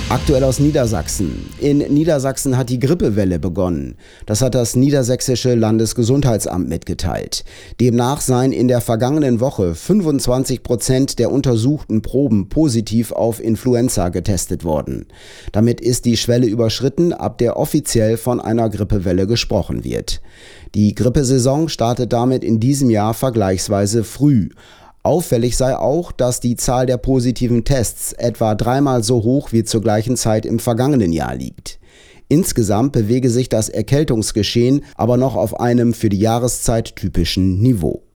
Aktuell aus Niedersachsen. In Niedersachsen hat die Grippewelle begonnen. Das hat das Niedersächsische Landesgesundheitsamt mitgeteilt. Demnach seien in der vergangenen Woche 25% der untersuchten Proben positiv auf Influenza getestet worden. Damit ist die Schwelle überschritten, ab der offiziell von einer Grippewelle gesprochen wird. Die Grippesaison startet damit in diesem Jahr vergleichsweise früh. Auffällig sei auch, dass die Zahl der positiven Tests etwa 3-mal so hoch wie zur gleichen Zeit im vergangenen Jahr liegt. Insgesamt bewege sich das Erkältungsgeschehen aber noch auf einem für die Jahreszeit typischen Niveau.